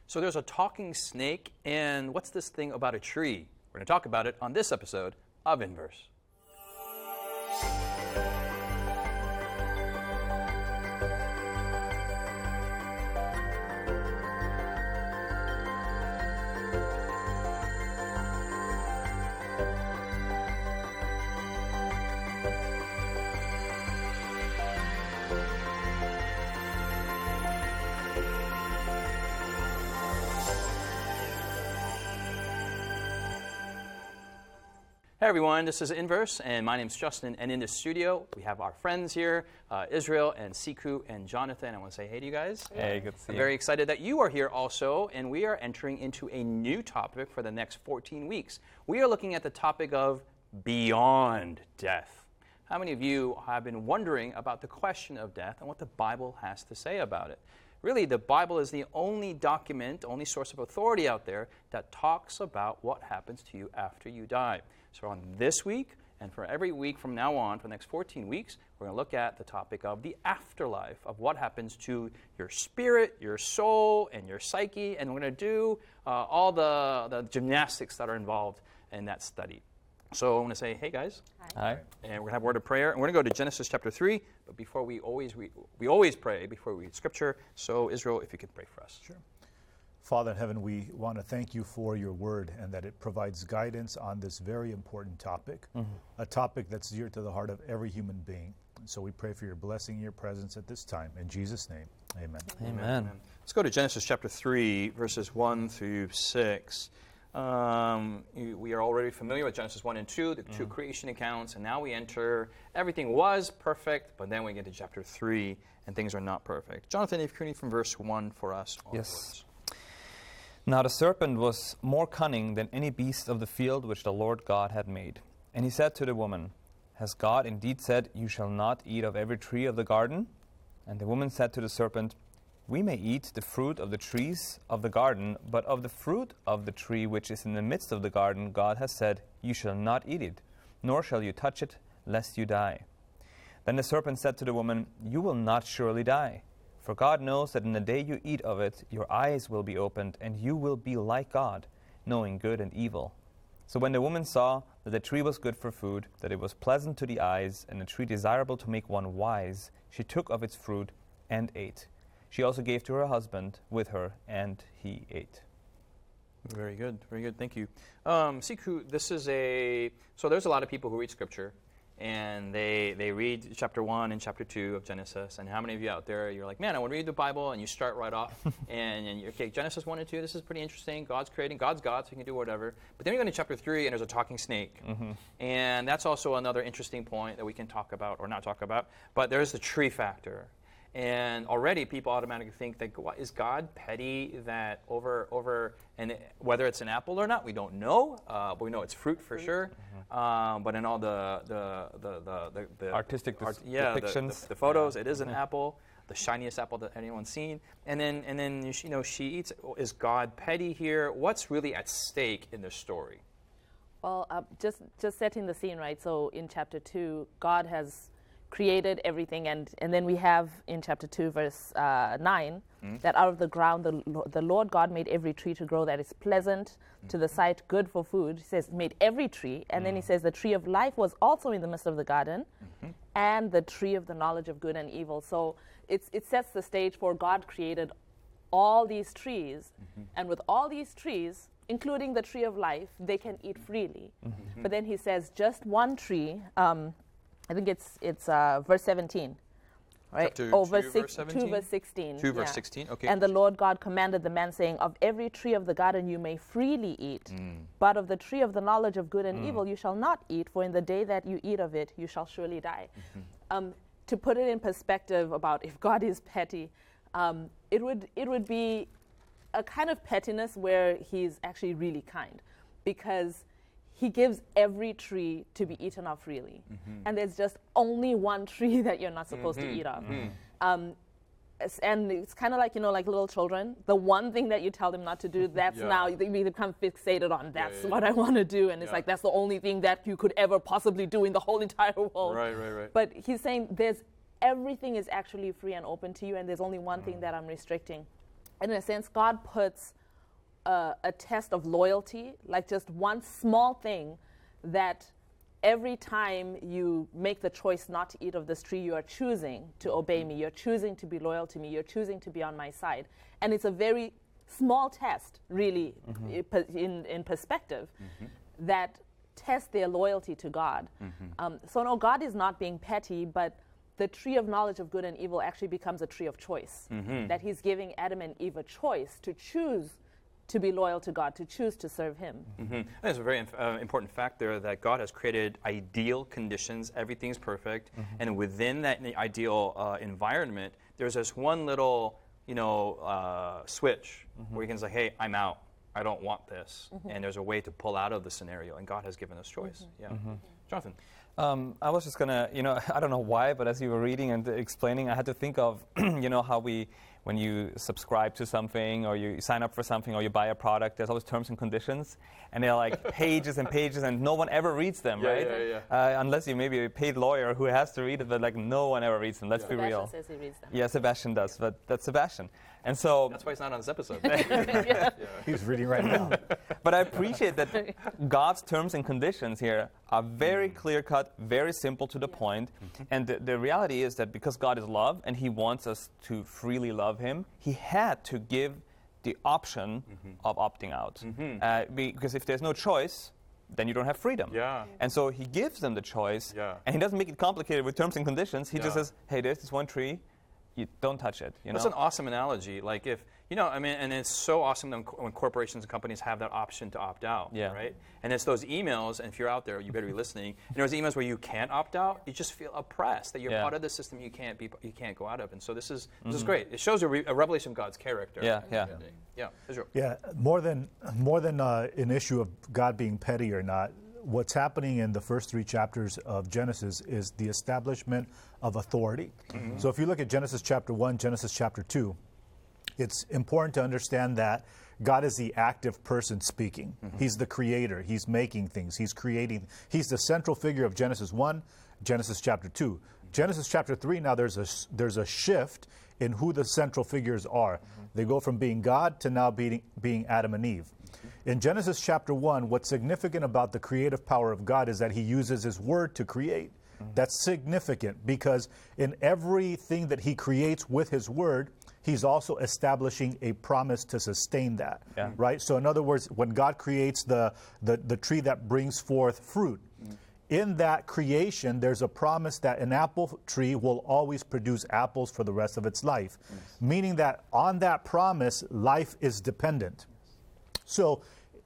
So there's a talking snake, and what's this thing about a tree? We're going to talk about it on this episode of Inverse. Hey everyone, this is Inverse, and my name's Justin, and in the studio, we have our friends here, Israel and Siku and Jonathan. I want to say hey to you guys. Hey, good to see you. I'm very excited that you are here also, and we are entering into a new topic for the next 14 weeks. We are looking at the topic of beyond death. How many of you have been wondering about the question of death and what the Bible has to say about it? Really, the Bible is the only document, only source of authority out there that talks about what happens to you after you die. So on this week, and for every week from now on, for the next 14 weeks, we're going to look at the topic of the afterlife, of what happens to your spirit, your soul, and your psyche, and we're going to do all the gymnastics that are involved in that study. So I want to say, hey guys. Hi. And we're going to have a word of prayer. And we're going to go to Genesis chapter 3. But before we always pray before we read Scripture. So Israel, if you could pray for us. Sure. Father in heaven, we want to thank you for your word and that it provides guidance on this very important topic, a topic that's dear to the heart of every human being. So we pray for your blessing and your presence at this time. In Jesus' name, amen. Amen. Let's go to Genesis chapter 3, verses 1 through 6. We are already familiar with Genesis 1 and 2, the two creation accounts, and now we enter, everything was perfect, but then we get to chapter 3, and things are not perfect. Jonathan, if you could read from verse 1 for us. Yes. Now the serpent was more cunning than any beast of the field which the Lord God had made. And he said to the woman, Has God indeed said, You shall not eat of every tree of the garden? And the woman said to the serpent, We may eat the fruit of the trees of the garden, but of the fruit of the tree which is in the midst of the garden, God has said, You shall not eat it, nor shall you touch it, lest you die. Then the serpent said to the woman, You will not surely die. For God knows that in the day you eat of it, your eyes will be opened, and you will be like God, knowing good and evil. So when the woman saw that the tree was good for food, that it was pleasant to the eyes, and a tree desirable to make one wise, she took of its fruit and ate. She also gave to her husband with her, and he ate. Very good, thank you. Siku, so there's a lot of people who read Scripture, and they read chapter 1 and chapter 2 of Genesis, and how many of you out there, you're like, man, I want to read the Bible, and you start right off, and you're, okay, Genesis 1 and 2, this is pretty interesting, God's creating, God's God, so he can do whatever. But then you go into chapter 3, and there's a talking snake, and that's also another interesting point that we can talk about, or not talk about, but there's the tree factor. And already people automatically think that, is God petty that over and whether it's an apple or not, we don't know. But we know it's fruit for sure. But in all the Artistic depictions, the photos, it is an apple, the shiniest apple that anyone's seen. And then she eats. Is God petty here? What's really at stake in this story? Well, just setting the scene, right? So in chapter 2, God has created everything, and then we have in chapter 2 verse 9 that out of the ground the Lord God made every tree to grow that is pleasant to the sight, good for food. He says made every tree, and then he says the tree of life was also in the midst of the garden, and the tree of the knowledge of good and evil. So it sets the stage for God created all these trees, and with all these trees, including the tree of life, they can eat freely. But then he says just one tree, I think it's verse 17, right? Chapter verse 17? 2 verse 16. 2 verse 16, okay. And the Lord God commanded the man, saying, Of every tree of the garden you may freely eat, but of the tree of the knowledge of good and evil you shall not eat, for in the day that you eat of it you shall surely die. To put it in perspective about if God is petty, it would be a kind of pettiness where he's actually really kind, because he gives every tree to be eaten of freely. And there's just only one tree that you're not supposed to eat of. And it's kind of like, like little children. The one thing that you tell them not to do, that's now, they become fixated on, that's what I want to do. And it's like, that's the only thing that you could ever possibly do in the whole entire world. Right. But he's saying everything is actually free and open to you, and there's only one thing that I'm restricting. in a sense, God puts a test of loyalty, like just one small thing that every time you make the choice not to eat of this tree, you are choosing to obey me. You're choosing to be loyal to me. You're choosing to be on my side. And it's a very small test, really, in perspective, that tests their loyalty to God. So no, God is not being petty, but the tree of knowledge of good and evil actually becomes a tree of choice. That he's giving Adam and Eve a choice to choose to be loyal to God, to choose to serve him. There's a very important fact there that God has created ideal conditions. Everything's perfect. And within that ideal environment, there's this one little, switch where you can say, hey, I'm out. I don't want this. And there's a way to pull out of the scenario. And God has given us choice. Jonathan. I was just going to, I don't know why, but as you were reading and explaining, I had to think of, how when you subscribe to something or you sign up for something or you buy a product, there's always terms and conditions. And they're like pages and pages, and no one ever reads them, right? Unless you maybe a paid lawyer who has to read it, but no one ever reads them. Let's be real. Sebastian says he reads them. Yeah, Sebastian does, but that's Sebastian. And so that's why he's not on this episode. He's reading right now. But I appreciate that God's terms and conditions here are very clear-cut, very simple to the point. And the reality is that because God is love and he wants us to freely love him, he had to give the option of opting out. Because if there's no choice, then you don't have freedom. And so he gives them the choice, and he doesn't make it complicated with terms and conditions. He just says, hey, there's this one tree. You don't touch it. That's an awesome analogy. Like if, and it's so awesome when corporations and companies have that option to opt out, right? And it's those emails, and if you're out there, you better be listening. Those emails where you can't opt out, you just feel oppressed that you're part of the system you can't go out of. And so this is great. It shows a revelation of God's character. Israel. More than an issue of God being petty or not, what's happening in the first 3 chapters of Genesis is the establishment of authority. So if you look at Genesis chapter 1, Genesis chapter 2, it's important to understand that God is the active person speaking. He's the creator. He's making things. He's creating. He's the central figure of Genesis 1, Genesis chapter 2. Genesis chapter 3, now there's a shift in who the central figures are. They go from being God to now being Adam and Eve. In Genesis chapter 1, what's significant about the creative power of God is that he uses his word to create. That's significant because in everything that he creates with his word, he's also establishing a promise to sustain that, right? So in other words, when God creates the tree that brings forth fruit, in that creation, there's a promise that an apple tree will always produce apples for the rest of its life, meaning that on that promise, life is dependent. So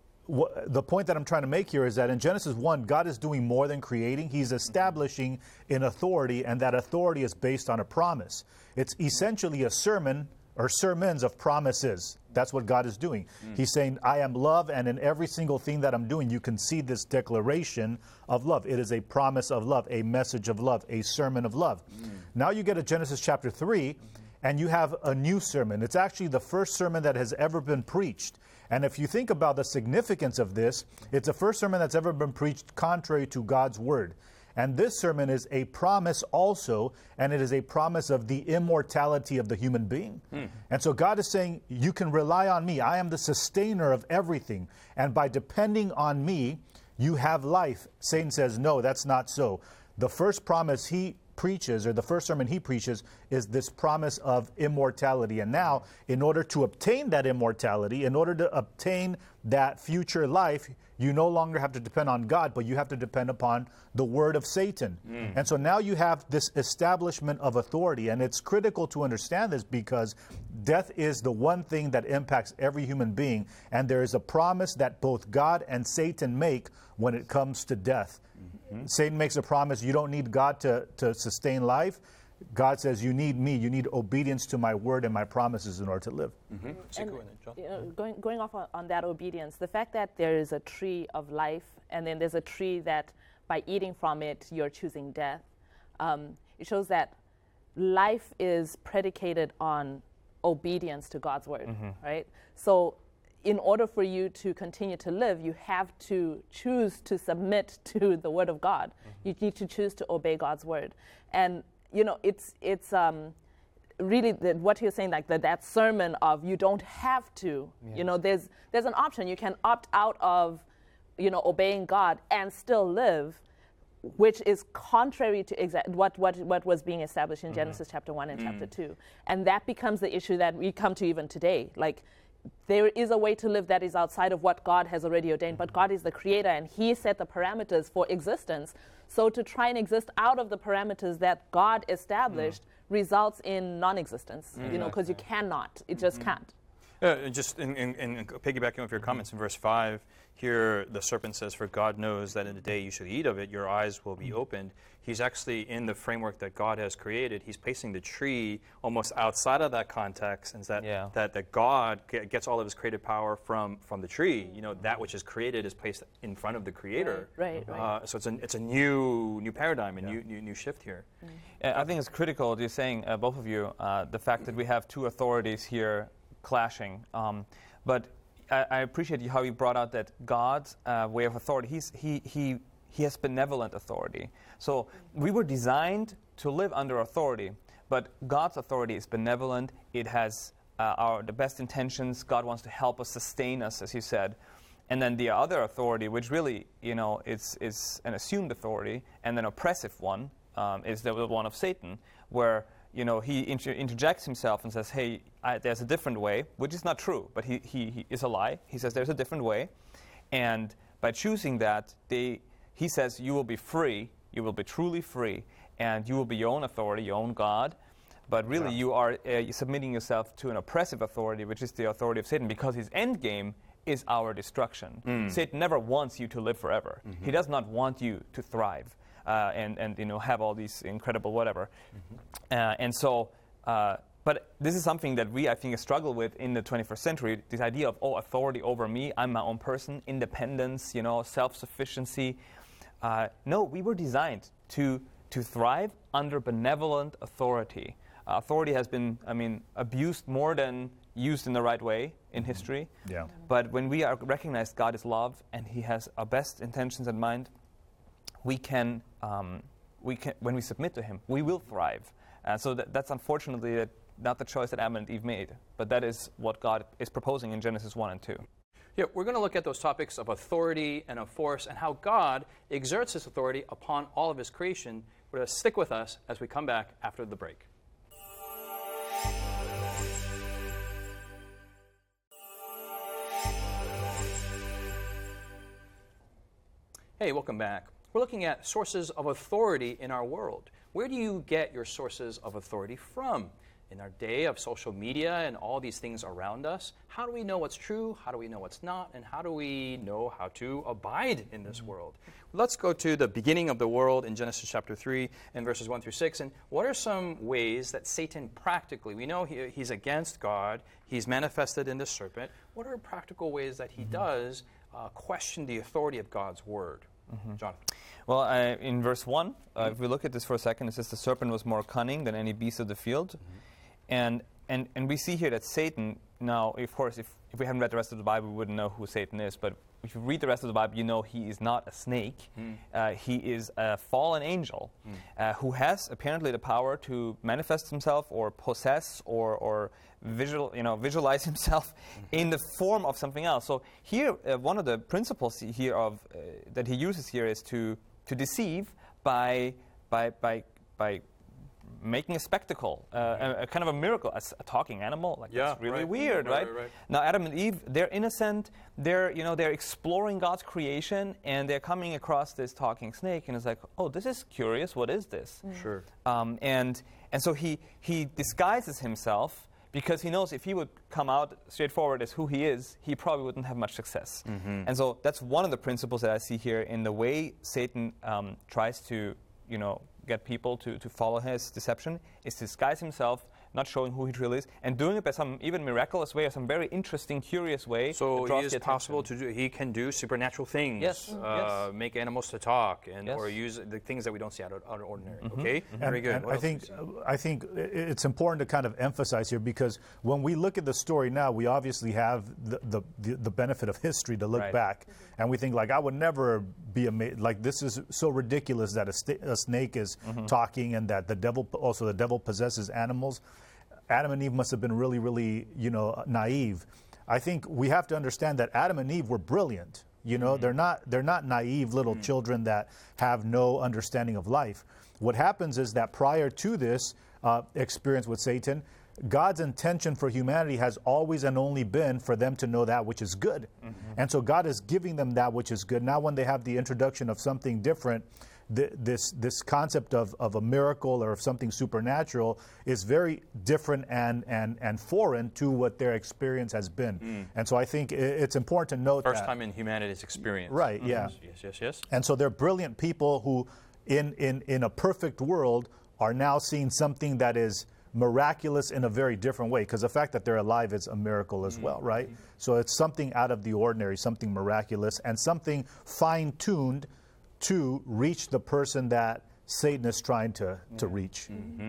the point that I'm trying to make here is that in Genesis 1, God is doing more than creating. He's establishing an authority, and that authority is based on a promise. It's essentially a sermon or sermons of promises. That's what God is doing. He's saying, I am love, and in every single thing that I'm doing, you can see this declaration of love. It is a promise of love, a message of love, a sermon of love. Now you get to Genesis chapter 3, and you have a new sermon. It's actually the first sermon that has ever been preached. And if you think about the significance of this, it's the first sermon that's ever been preached contrary to God's word. And this sermon is a promise also, and it is a promise of the immortality of the human being. And so God is saying, you can rely on me. I am the sustainer of everything. And by depending on me, you have life. Satan says, no, that's not so. The first promise he preaches, or the first sermon he preaches, is this promise of immortality. And now, in order to obtain that immortality, in order to obtain that future life, you no longer have to depend on God, but you have to depend upon the word of Satan. And so now you have this establishment of authority, and it's critical to understand this because death is the one thing that impacts every human being, and there is a promise that both God and Satan make when it comes to death. Satan makes a promise, you don't need God to sustain life. God says, you need me, you need obedience to my word and my promises in order to live. And, going off on that obedience, the fact that there is a tree of life, and then there's a tree that by eating from it, you're choosing death, it shows that life is predicated on obedience to God's word, right? So in order for you to continue to live, you have to choose to submit to the word of God. You need to choose to obey God's word. And, it's really what you're saying, like that sermon of you don't have to, there's an option. You can opt out of, obeying God and still live, which is contrary to what was being established in Genesis chapter 1 and chapter 2. And that becomes the issue that we come to even today. Like, there is a way to live that is outside of what God has already ordained, but God is the creator and he set the parameters for existence. So to try and exist out of the parameters that God established results in non-existence, because you cannot. It just can't. Just in piggybacking off your comments in verse 5, here the serpent says, "For God knows that in the day you should eat of it, your eyes will be opened." He's actually, in the framework that God has created, he's placing the tree almost outside of that context, and that God gets all of his creative power from the tree. That which is created is placed in front of the Creator. Right. So it's a new paradigm, a new shift here. I think it's critical, you're saying, both of you, the fact that we have two authorities here clashing. But I appreciate how you brought out that God's way of authority, he has benevolent authority. So we were designed to live under authority, but God's authority is benevolent. It has the best intentions. God wants to help us, sustain us, as you said. And then the other authority, which really, is an assumed authority, and an oppressive one, is the one of Satan, where he interjects himself and says, hey, there's a different way, which is not true, but he is a lie. He says there's a different way. And by choosing that, he says you will be free, you will be truly free, and you will be your own authority, your own God. But really you are submitting yourself to an oppressive authority, which is the authority of Satan, because his end game is our destruction. Satan never wants you to live forever. He does not want you to thrive. And have all these incredible whatever. But this is something that I think, struggle with in the 21st century, this idea of, authority over me, I'm my own person, independence, self-sufficiency. No, we were designed to thrive under benevolent authority. Authority has been, abused more than used in the right way in history. Yeah. But when we recognize God is love and he has our best intentions in mind, we can, when we submit to him, we will thrive. So that's unfortunately not the choice that Adam and Eve made, but that is what God is proposing in Genesis 1 and 2. Yeah, we're going to look at those topics of authority and of force and how God exerts his authority upon all of his creation. We're going to stick with us as we come back after the break. Hey, welcome back. We're looking at sources of authority in our world. Where do you get your sources of authority from? In our day of social media and all these things around us, how do we know what's true? How do we know what's not? And how do we know how to abide in this world? Let's go to the beginning of the world in Genesis chapter 3 and verses 1 through 6. And what are some ways that Satan practically, we know he's against God, he's manifested in the serpent. What are practical ways that he does question the authority of God's word? Jonathan. Well, in verse 1, if we look at this for a second, it says the serpent was more cunning than any beast of the field. And we see here that Satan, now, of course, if we haven't read the rest of the Bible, we wouldn't know who Satan is. But if you read the rest of the Bible, you know he is not a snake. He is a fallen angel who has apparently the power to manifest himself or possess or visualize himself in the form of something else. So here, one of the principles here that he uses here is to deceive by making a spectacle, a kind of a miracle, a talking animal. It's really weird, right? Now, Adam and Eve, they're innocent. They're exploring God's creation, and they're coming across this talking snake, and it's like, oh, this is curious. What is this? Sure. And so he disguises himself, because he knows if he would come out straightforward as who he is, he probably wouldn't have much success. And so that's one of the principles that I see here in the way Satan tries to, get people to follow his deception, is to disguise himself, not showing who he really is, and doing it by some even miraculous way or some very interesting, curious way. So he can do supernatural things. Yes. Make animals to talk, or use the things that we don't see out of ordinary. Okay, very good. And I think it's important to kind of emphasize here, because when we look at the story now, we obviously have the benefit of history to look back, and we think I would never be amazed. This is so ridiculous that a snake is talking, and that the devil possesses animals. Adam and Eve must have been really, really, naive. I think we have to understand that Adam and Eve were brilliant. They're not naive little children that have no understanding of life. What happens is that prior to this experience with Satan, God's intention for humanity has always and only been for them to know that which is good. And so God is giving them that which is good. Now when they have the introduction of something different, this concept of a miracle or of something supernatural is very different and foreign to what their experience has been. And so I think it's important to note First time in humanity's experience. Right, yeah. Yes. And so they're brilliant people who, in a perfect world, are now seeing something that is miraculous in a very different way, because the fact that they're alive is a miracle as well, right? So it's something out of the ordinary, something miraculous, and something fine-tuned to reach the person that Satan is trying to reach.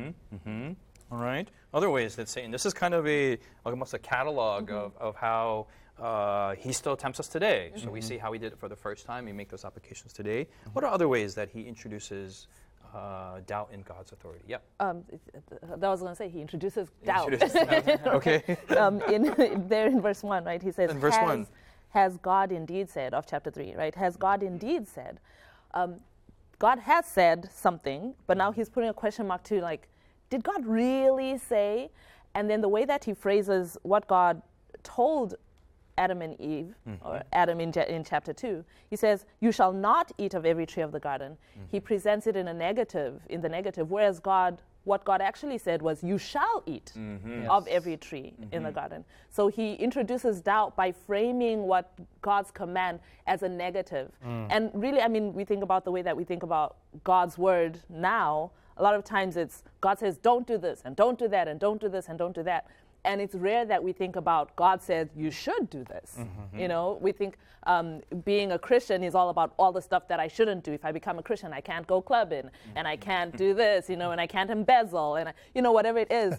All right. Other ways that Satan, this is kind of almost a catalog of how he still tempts us today. So we see how he did it for the first time. We make those applications today. What are other ways that he introduces doubt in God's authority? Yeah. That was going to say he introduces doubt. Okay. There in verse 1, right? He says, in verse 1. Has God indeed said, of chapter 3, right? Has God indeed said? God has said something, but now he's putting a question mark to, like, did God really say? And then the way that he phrases what God told Adam and Eve, or Adam in chapter 2, he says, you shall not eat of every tree of the garden. He presents it in the negative, whereas what God actually said was, you shall eat of every tree in the garden. So he introduces doubt by framing what God's command as a negative. And really, I mean, we think about the way that we think about God's word now. A lot of times it's, God says, don't do this, and don't do that, and don't do this, and don't do that. And it's rare that we think about God said you should do this. We think being a Christian is all about all the stuff that I shouldn't do. If I become a Christian, I can't go clubbing, and I can't do this, and I can't embezzle, and whatever it is.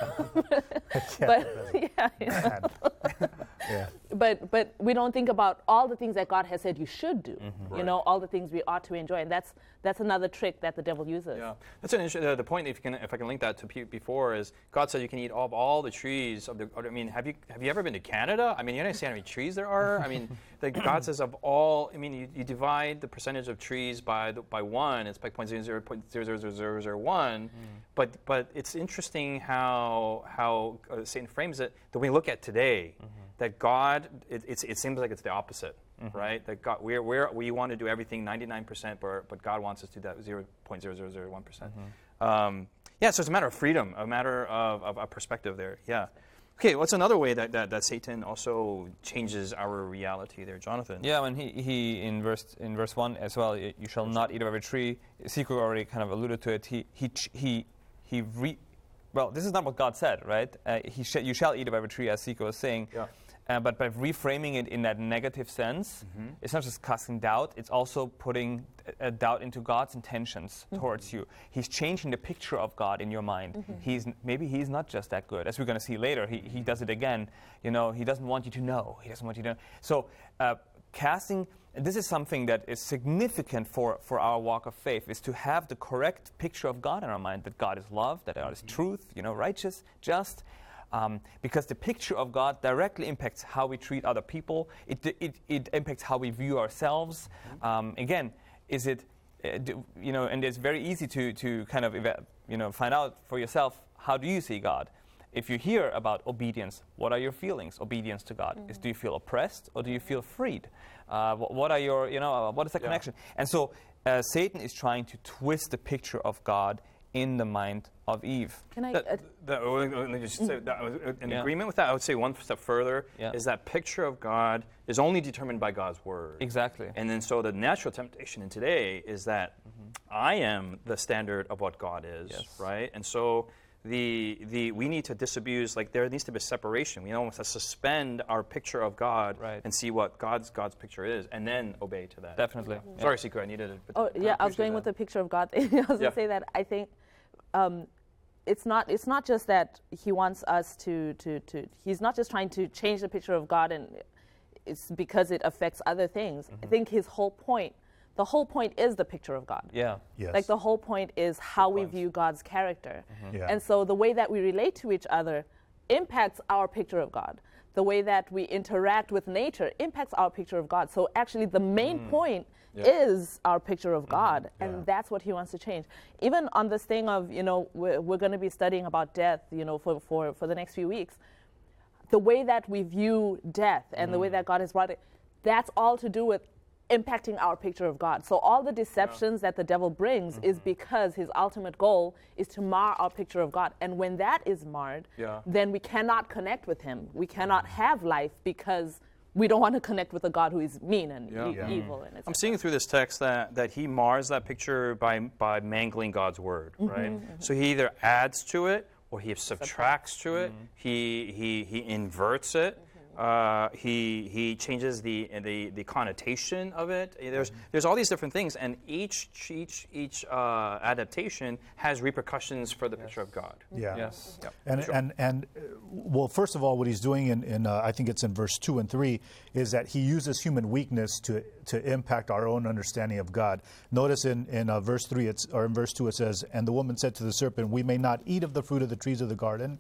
But we don't think about all the things that God has said you should do. All the things we ought to enjoy, and that's another trick that the devil uses. Yeah, that's an interesting. The point, if I can link that to before, is God said you can eat of all the trees of the. I mean, have you ever been to Canada? I mean, you understand how many trees there are. I mean, God says of all. I mean, you divide the percentage of trees by 1. It's like 0.000001. But it's interesting how Satan frames it. That we look at today, that God, it seems like it's the opposite. Right? That God, we want to do everything 99%, but God wants us to do that 0.0001%. So it's a matter of freedom, a matter of a perspective there. Yeah. Okay, what's another way that Satan also changes our reality there, Jonathan? Yeah, when he in verse 1 as well, you shall not eat of every tree. Sekou already kind of alluded to it. Well, this is not what God said, right? You shall eat of every tree, as Sekou was saying. Yeah. But by reframing it in that negative sense, it's not just casting doubt, it's also putting a doubt into God's intentions towards you. He's changing the picture of God in your mind. Maybe he's not just that good. As we're going to see later, he does it again. He doesn't want you to know. He doesn't want you to know. So casting, this is something that is significant for our walk of faith, is to have the correct picture of God in our mind, that God is love, that God is truth, righteous, just. Because the picture of God directly impacts how we treat other people. It impacts how we view ourselves. Again, is it, and it's very easy to kind of, find out for yourself, how do you see God? If you hear about obedience, what are your feelings? Obedience to God. Do you feel oppressed or do you feel freed? What are your, what is the connection? And so Satan is trying to twist the picture of God in the mind of Eve. Can I? In agreement with that, I would say one step further is that picture of God is only determined by God's word. Exactly. And then so the natural temptation in today is that I am the standard of what God is, right? And so we need to disabuse, like there needs to be a separation. We almost have to suspend our picture of God and see what God's picture is, and then obey to that. Definitely. Sorry, Sekou, I needed it. I was going with the picture of God thing. I was going to say that I think it's not just that he wants us to he's not just trying to change the picture of God, and it's because it affects other things. I think his whole point, the whole point is the picture of God. Yeah. Yes. Like the whole point is how we point. view God's character. Yeah. And so the way that we relate to each other impacts our picture of God. The way that we interact with nature impacts our picture of God. So actually the main point is our picture of God, and that's what he wants to change. Even on this thing of, you know, we're going to be studying about death, you know, for the next few weeks. The way that we view death and the way that God has brought it, that's all to do with impacting our picture of God. So all the deceptions that the devil brings is because his ultimate goal is to mar our picture of God. And when that is marred, then we cannot connect with him. We cannot have life because we don't want to connect with a God who is mean and evil. And I'm seeing through this text that he mars that picture by mangling God's word, right? So he either adds to it or he subtracts to it. He inverts it. He changes the connotation of it. There's all these different things, and each adaptation has repercussions for the picture of God. Yeah. Yes. And well, first of all, what he's doing in I think it's in verse 2 and 3 is that he uses human weakness to impact our own understanding of God. Notice in verse 3 in verse 2 it says, "And the woman said to the serpent, we may not eat of the fruit of the trees of the garden."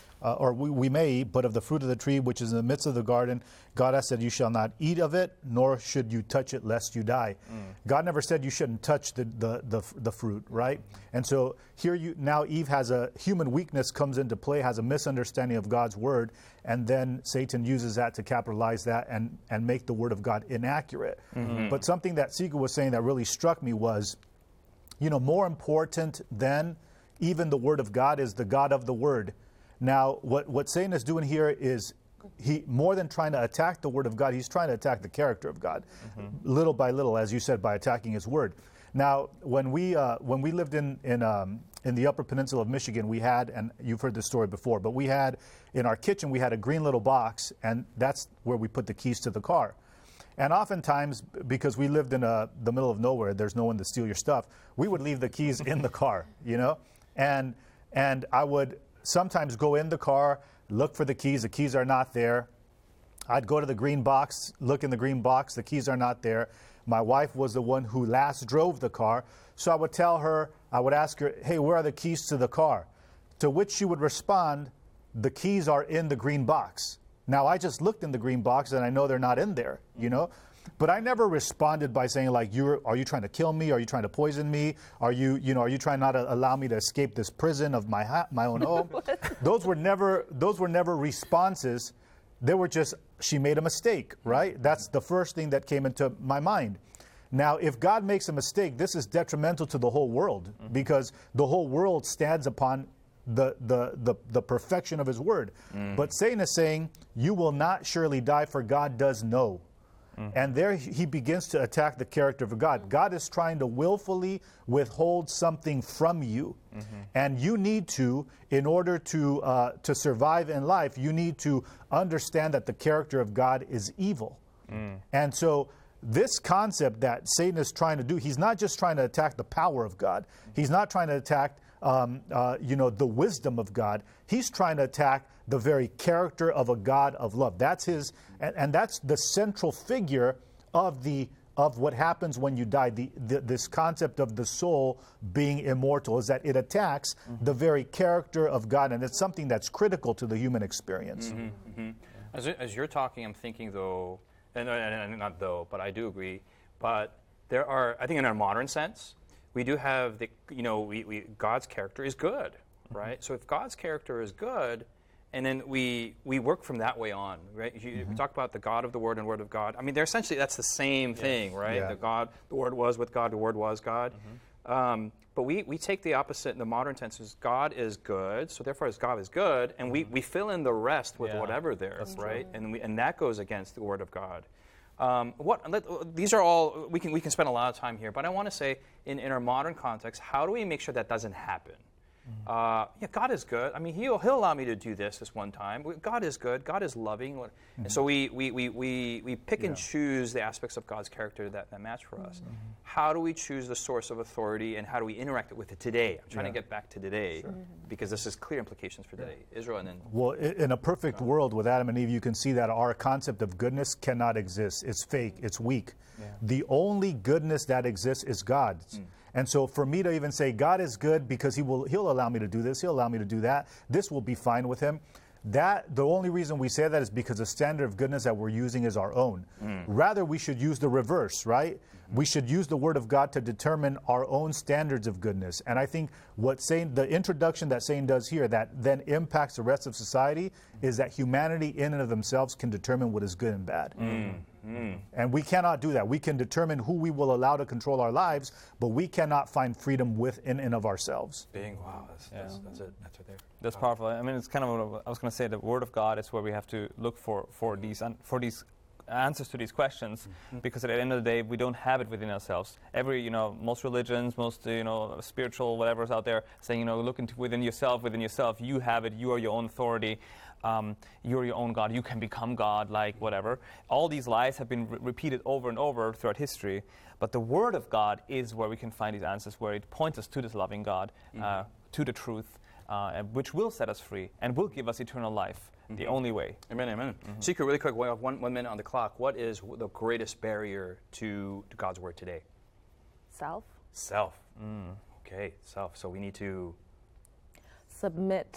Or we may eat, but of the fruit of the tree which is in the midst of the garden, God has said, you shall not eat of it, nor should you touch it, lest you die. God never said you shouldn't touch the fruit, right? And so here now Eve has a human weakness comes into play, has a misunderstanding of God's word, and then Satan uses that to capitalize that and make the word of God inaccurate. But something that Sika was saying that really struck me was, you know, more important than even the word of God is the God of the word. Now, what Satan is doing here is he, more than trying to attack the word of God, he's trying to attack the character of God, little by little, as you said, by attacking his word. Now, when we lived in the Upper Peninsula of Michigan, we had, and you've heard this story before, but we had in our kitchen we had a green little box, and that's where we put the keys to the car. And oftentimes, because we lived in the middle of nowhere, there's no one to steal your stuff, we would leave the keys in the car, you know, and I would sometimes go in the car, look for the keys are not there. I'd go to the green box, look in the green box, the keys are not there. My wife was the one who last drove the car, so I would ask her, hey, where are the keys to the car? To which she would respond, the keys are in the green box. Now, I just looked in the green box and I know they're not in there, you know? But I never responded by saying, like, are you trying to kill me? Are you trying to poison me? Are you trying not to allow me to escape this prison of my own home? Those were never responses. They were just, she made a mistake, right? That's the first thing that came into my mind. Now, if God makes a mistake, this is detrimental to the whole world because the whole world stands upon the perfection of his word. But Satan is saying, you will not surely die, for God does know. And there he begins to attack the character of God. God is trying to willfully withhold something from you. And you need to, in order to survive in life, you need to understand that the character of God is evil. And so this concept that Satan is trying to do, he's not just trying to attack the power of God. He's not trying to attack the wisdom of God. He's trying to attack the very character of a God of love. That's his, and that's the central figure of what happens when you die. This concept of the soul being immortal is that it attacks the very character of God, and it's something that's critical to the human experience. As you're talking, I'm thinking though, and not though, but I do agree. But there are, I think, in a modern sense, we do have God's character is good, right? So if God's character is good, and then we work from that way on, right? We talk about the God of the Word and Word of God. I mean, they're essentially, that's the same thing, right? Yeah. The Word was with God, the Word was God. But we take the opposite in the modern tense as God is good, so therefore as God is good, and we fill in the rest with whatever there, right? And that goes against the Word of God. These are all, we can spend a lot of time here, but I want to say in our modern context, how do we make sure that doesn't happen? God is good. I mean, he'll allow me to do this one time. God is good. God is loving. And so we pick and choose the aspects of God's character that match for us. How do we choose the source of authority, and how do we interact with it today? I'm trying to get back to today because this has clear implications for today. Israel, and then... Well, in a perfect world with Adam and Eve, you can see that our concept of goodness cannot exist. It's fake. It's weak. Yeah. The only goodness that exists is God's. And so for me to even say God is good because he'll allow me to do this, he'll allow me to do that, this will be fine with him. That the only reason we say that is because the standard of goodness that we're using is our own. Rather, we should use the reverse, right? We should use the Word of God to determine our own standards of goodness. And I think the introduction that Satan does here that then impacts the rest of society is that humanity in and of themselves can determine what is good and bad. And we cannot do that. We can determine who we will allow to control our lives, but we cannot find freedom within and of ourselves. Wow, that's it. That's right there. That's powerful. I mean, it's kind of what I was going to say. The Word of God is where we have to look for these answers to these questions, because at the end of the day, we don't have it within ourselves. Most religions, most spiritual whatever's out there saying, look within yourself. You have it. You are your own authority. You're your own God. You can become God, like whatever. All these lies have been repeated over and over throughout history. But the Word of God is where we can find these answers, where it points us to this loving God, to the truth, which will set us free and will give us eternal life. The only way. Amen. Seeker, really quick, we have one minute on the clock. What is the greatest barrier to God's Word today? Self. Okay, self. So we need to... Submit.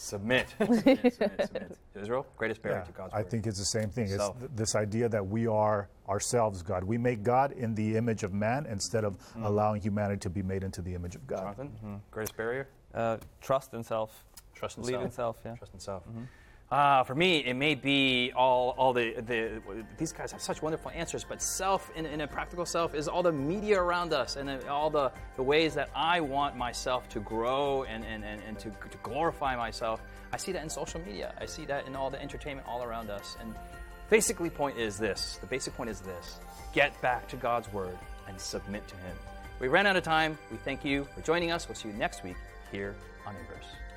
Israel, greatest barrier to God's Word. I think it's the same thing. It's this idea that we are ourselves God. We make God in the image of man instead of allowing humanity to be made into the image of God. Jonathan, greatest barrier? Trust in self. Believe in self, yeah. Trust in self. For me, it may be all these guys have such wonderful answers, but self, in a practical self, is all the media around us and all the ways that I want myself to grow and to glorify myself. I see that in social media. I see that in all the entertainment all around us. And the basic point is this. Get back to God's Word and submit to Him. We ran out of time. We thank you for joining us. We'll see you next week here on Inverse.